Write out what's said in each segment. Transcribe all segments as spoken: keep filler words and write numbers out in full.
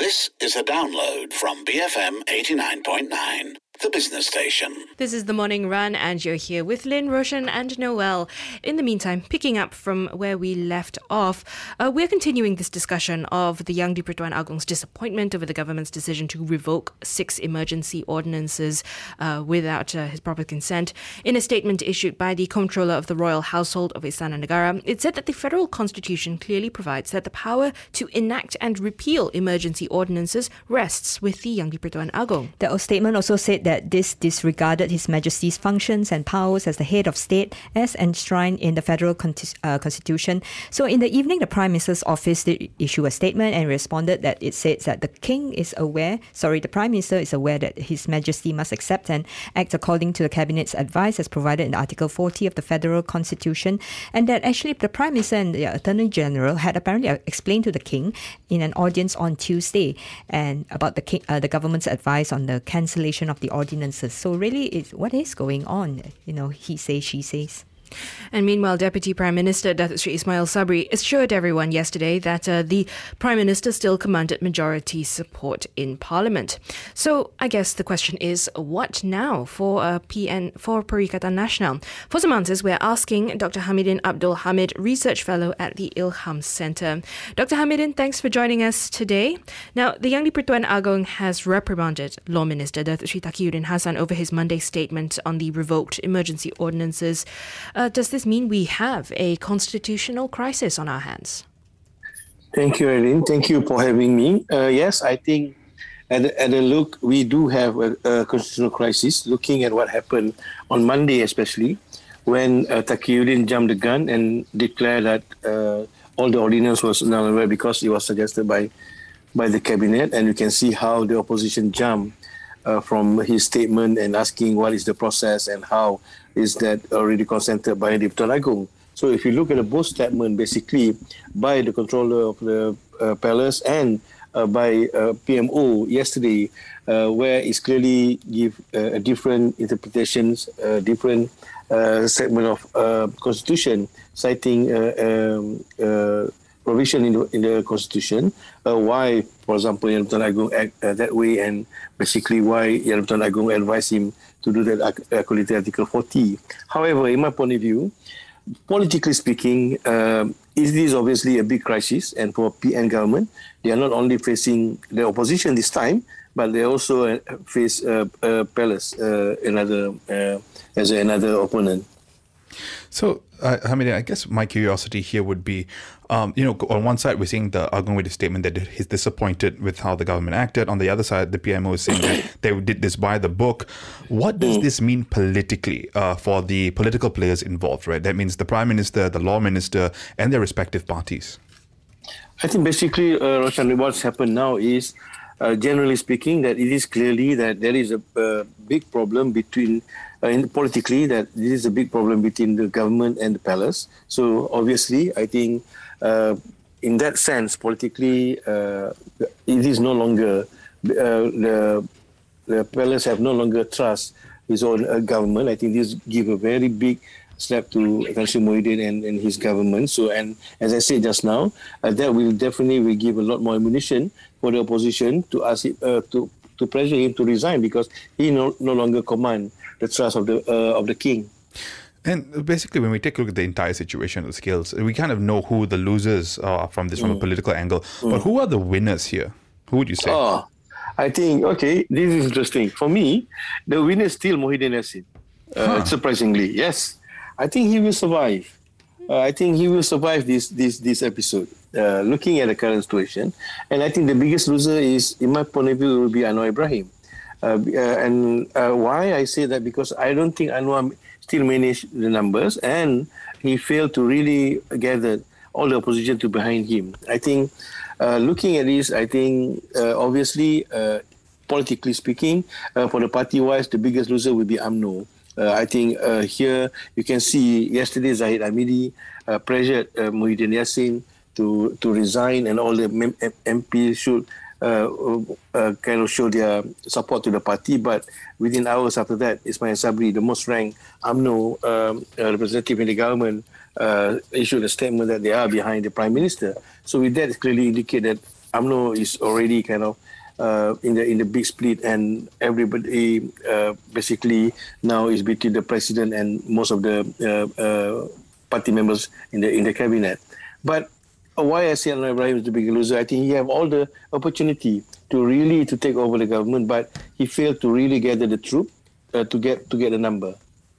This is a download from B F M eighty-nine point nine, the business station. This is The Morning Run, and you're here with Lynn, Roshan and Noel. In the meantime, picking up from where we left off, uh, we're continuing this discussion of the Yang di-Pertuan Agong's disappointment over the government's decision to revoke six emergency ordinances uh, without uh, his proper consent. In a statement issued by the Comptroller of the Royal Household of Istana Negara, it said that the federal constitution clearly provides that the power to enact and repeal emergency ordinances rests with the Yang di-Pertuan Agong. The statement also said that this disregarded His Majesty's functions and powers as the head of state as enshrined in the federal con- uh, constitution. So in the evening, the Prime Minister's office did issue a statement and responded that it says that the King is aware, sorry, the Prime Minister is aware that His Majesty must accept and act according to the Cabinet's advice as provided in Article forty of the federal constitution, and that actually the Prime Minister and the Attorney General had apparently explained to the King in an audience on Tuesday and about the king, uh, the government's advice on the cancellation of the ordinances. So really, it's, what is going on? You know, he says, she says. And meanwhile, Deputy Prime Minister Datuk Seri Ismail Sabri assured everyone yesterday that uh, the Prime Minister still commanded majority support in Parliament. So I guess the question is, what now for uh, P N for Perikatan Nasional? For some answers, we're asking Doctor Hamidin Abdul Hamid, Research Fellow at the Ilham Centre. Doctor Hamidin, thanks for joining us today. Now, the Yang di-Pertuan Agong has reprimanded Law Minister Datuk Seri Taqiyuddin Hassan over his Monday statement on the revoked emergency ordinances. Uh, does this mean we have a constitutional crisis on our hands? Thank you, Erin. Thank you for having me. Uh, yes, I think at, at a look, we do have a, a constitutional crisis, looking at what happened on Monday especially, when uh, Taqiyuddin jumped the gun and declared that uh, all the ordinance was null and void because it was suggested by, by the Cabinet. And you can see how the opposition jumped uh, from his statement and asking what is the process and how is that already consented by the Pertuan Agong. So if you look at the both statement, basically by the controller of the uh, palace and uh, by uh, P M O yesterday, uh, where it's clearly give uh, different interpretations, uh, different uh, segment of uh, constitution, citing uh, um, uh, provision in the, in the constitution, uh, why, for example, Yang di-Pertuan Agong act uh, that way, and basically why Yang di-Pertuan Agong advised him to do that according to Article forty. However, in my point of view, politically speaking, uh, it is obviously a big crisis, and for P N government, they are not only facing the opposition this time, but they also face uh, uh, Palace, uh, another uh, as another opponent. So, uh, Hamidin, I guess my curiosity here would be, um, you know, on one side we're seeing the Agong with a statement that he's disappointed with how the government acted. On the other side, the P M O is saying that they did this by the book. What does this mean politically uh, for the political players involved, right? That means the Prime Minister, the Law Minister, and their respective parties. I think basically, uh, Roshan, what's happened now is, uh, generally speaking, that it is clearly that there is a uh, big problem between Uh, in, politically, that this is a big problem between the government and the palace. So obviously, I think uh, in that sense, politically, uh, it is no longer, uh, the, the palace have no longer trust his own uh, government. I think this give a very big slap to Tan Sri Muhyiddin and, and his government. So, and as I said just now, uh, that will definitely will give a lot more ammunition for the opposition to ask it, uh, to to pressure him to resign, because he no, no longer command the trust of the uh, of the king. And basically, when we take a look at the entire situation, the scales, we kind of know who the losers are from this, from mm. a political angle. Mm. But who are the winners here? Who would you say? Oh, I think, okay, this is interesting. For me, the winner is still Muhyiddin Yassin, uh, huh. surprisingly. Yes, I think he will survive. Uh, I think he will survive this this this episode, uh, looking at the current situation. And I think the biggest loser is, in my point of view, will be Anwar Ibrahim. Uh, uh, and uh, why I say that, because I don't think Anwar still managed the numbers, and he failed to really gather all the opposition to behind him. I think, uh, looking at this, I think uh, obviously, uh, politically speaking, uh, for the party-wise, the biggest loser will be U M N O. Uh, I think uh, here you can see yesterday Zahid Hamidi uh, pressured uh, Muhyiddin Yassin to to resign, and all the M Ps should uh, uh, kind of show their support to the party. But within hours after that, Ismail Sabri, the most ranked U M N O um, uh, representative in the government, uh, issued a statement that they are behind the Prime Minister. So with that, it clearly indicates that U M N O is already kind of uh, in the in the big split, and everybody uh, basically now is between the president and most of the uh, uh, party members in the in the cabinet. But why I say Anwar Ibrahim is the big loser, I think he have all the opportunity to really to take over the government, but he failed to really gather the troop uh, to get to get a number.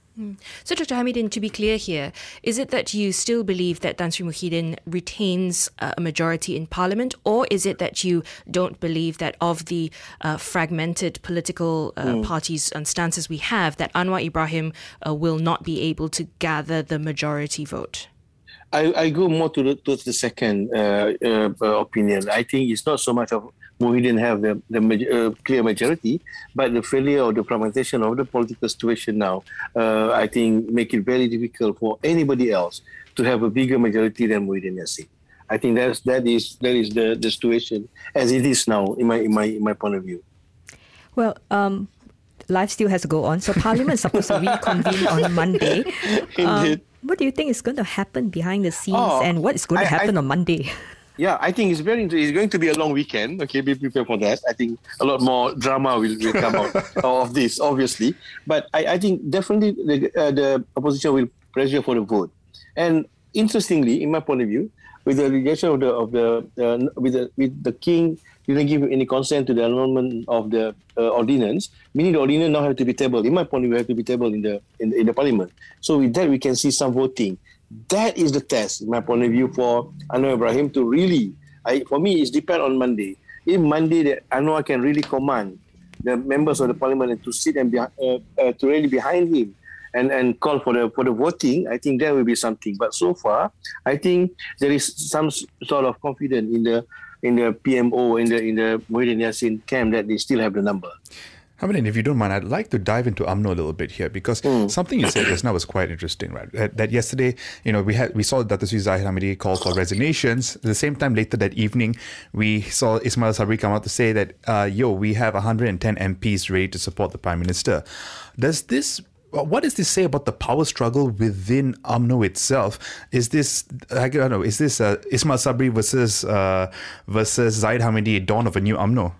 So, Doctor Hamidin, to be clear here, is it that you still believe that Tan Sri Muhyiddin retains uh, a majority in Parliament, or is it that you don't believe that of the uh, fragmented political uh, mm. parties and stances we have, that Anwar Ibrahim uh, will not be able to gather the majority vote? I, I go more to the, towards the second uh, uh, opinion. I think it's not so much of Muhyiddin have the, the uh, clear majority, but the failure of the fragmentation of the political situation now, uh, I think, make it very difficult for anybody else to have a bigger majority than Muhyiddin Yassin. I think that's that is that is the, the situation as it is now in my in my in my point of view. Well, um, life still has to go on. So Parliament is supposed to reconvene on Monday. Indeed. Um, what do you think is going to happen behind the scenes, Oh, and what is going to I- happen I- on Monday? Yeah, I think it's very. It's going to be a long weekend. Okay, be prepared for that. I think a lot more drama will, will come out of this, obviously. But I, I think definitely the, uh, the opposition will pressure for the vote. And interestingly, in my point of view, with the rejection of the of the uh, with the with the king didn't give any consent to the annulment of the uh, ordinance, meaning the ordinance now have to be tabled. In my point of view, have to be tabled in the in the, in the parliament. So with that, we can see some voting. That is the test, in my point of view, for Anwar Ibrahim to really, I, for me, it's depend on Monday. If Monday that Anwar can really command the members of the parliament and to sit and be, uh, uh, to really behind him and, and call for the for the voting, I think that will be something. But so far, I think there is some sort of confidence in the in the P M O, in the in the Muhyiddin Yassin camp that they still have the number. Hamidin, if you don't mind, I'd like to dive into U M N O a little bit here, because mm. something you said just now was quite interesting, right? That, that yesterday, you know, we had we saw Dato Sri Zahid Hamidi call for resignations. At the same time, later that evening, we saw Ismail Sabri come out to say that, uh, yo, we have one hundred ten M Ps ready to support the Prime Minister. Does this... What does this say about the power struggle within U M N O itself? Is this, I don't know, is this uh, Ismail Sabri versus uh, versus Zahid Hamidi, dawn of a new U M N O?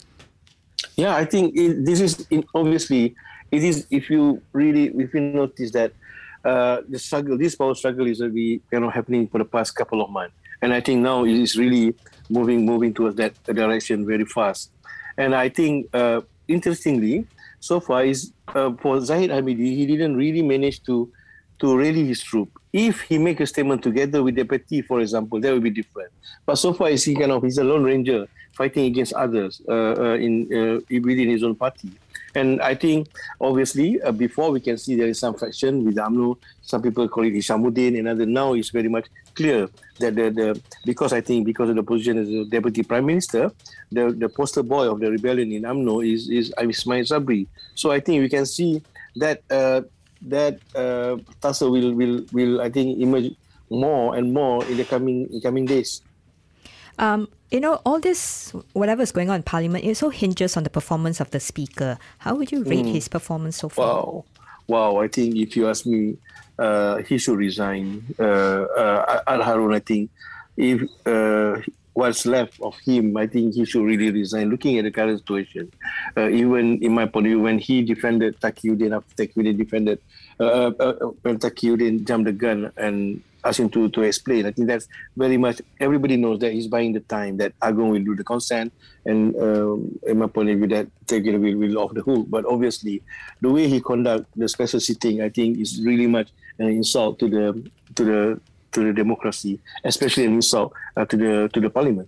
Yeah, I think it, this is in, obviously it is. If you really, if you notice that uh, the struggle, this power struggle is be you know happening for the past couple of months, and I think now it is really moving moving towards that direction very fast. And I think uh, interestingly, so far is uh, for Zahid Hamidi, he didn't really manage to to rally his troop. If he make a statement together with Deputy, for example, that would be different. But so far, is he kind of he's a lone ranger fighting against others uh, uh, in uh, within his own party. And I think, obviously, uh, before we can see there is some faction with U M N O. Some people call it Hishamuddin, and other. Now it's very much clear that the, the because I think because of the position as a deputy prime minister, the, the poster boy of the rebellion in U M N O is is Ismail Sabri. So I think we can see that uh, that uh, tussle will will will I think emerge more and more in the coming in coming days. Um, you know, all this, whatever is going on in Parliament, it also hinges on the performance of the Speaker. How would you rate mm. his performance so far? Wow. Wow, I think if you ask me, uh, he should resign. Uh, uh, Al Harun, I think, if uh, what's left of him, I think he should really resign. Looking at the current situation, uh, even in my point of view, when he defended Taqiyuddin, after Taqiyuddin defended, uh, uh, when Taqiyuddin jumped the gun and asked him to, to explain, I think that's very much, everybody knows that he's buying the time, that Agong will do the consent, and um, in my point of view, that Taqiyuddin will, will off the hook. But obviously, the way he conduct the special sitting, I think, is really much an insult to the to the to the democracy, especially an insult uh, to the to the parliament.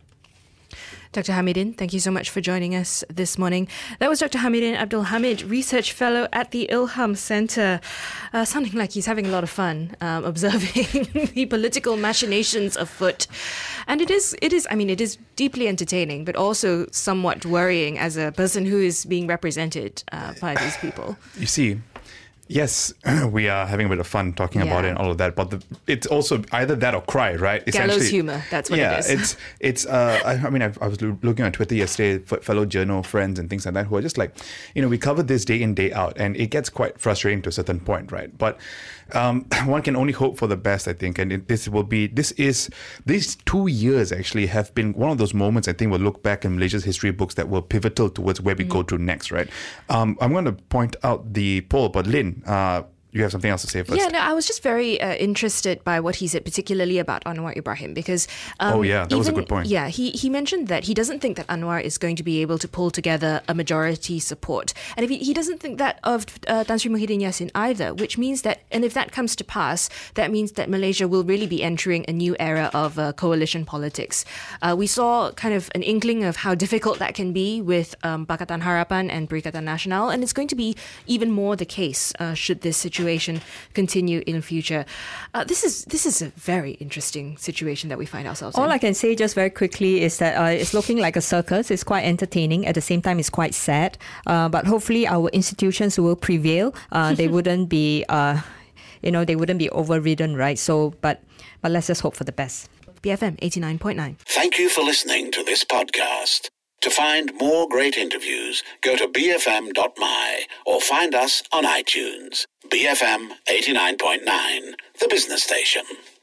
Doctor Hamidin, thank you so much for joining us this morning. That was Doctor Hamidin Abdul Hamid, Research Fellow at the Ilham Centre, uh, sounding like he's having a lot of fun um, observing the political machinations afoot. And it is, it is, I mean, it is deeply entertaining, but also somewhat worrying as a person who is being represented uh, by these people. You see, Yes, we are having a bit of fun talking about Yeah. it and all of that, but the, it's also either that or cry, right? Gallows humor, that's what yeah, it is. it's it's. Uh, I, I mean, I, I was lo- looking on Twitter yesterday, f- fellow journal friends and things like that, who are just like, you know, we cover this day in day out, and it gets quite frustrating to a certain point, right? But um, one can only hope for the best, I think, and it, this will be. This is these two years actually have been one of those moments I think we'll look back in Malaysia's history books that were pivotal towards where we mm. go to next, right? Um, I'm going to point out the poll, but Lynn. Uh, you have something else to say first? Yeah, no, I was just very uh, interested by what he said, particularly about Anwar Ibrahim, because um, oh yeah, that even, was a good point. Yeah, he he mentioned that he doesn't think that Anwar is going to be able to pull together a majority support, and if he, he doesn't think that of uh, Tan Sri Muhyiddin Yassin either, which means that, and if that comes to pass, that means that Malaysia will really be entering a new era of uh, coalition politics. Uh, we saw kind of an inkling of how difficult that can be with um, Pakatan Harapan and Perikatan Nasional, and it's going to be even more the case uh, should this situation continue in future. Uh, this is this is a very interesting situation that we find ourselves All in. I can say just very quickly is that uh, it's looking like a circus. It's quite entertaining. At the same time, it's quite sad. Uh, but hopefully our institutions will prevail. Uh, they wouldn't be, uh, you know, they wouldn't be overridden, right? So, but but let's just hope for the best. B F M eighty-nine point nine. Thank you for listening to this podcast. To find more great interviews, go to b f m dot m y or find us on iTunes. B F M eighty-nine point nine, the business station.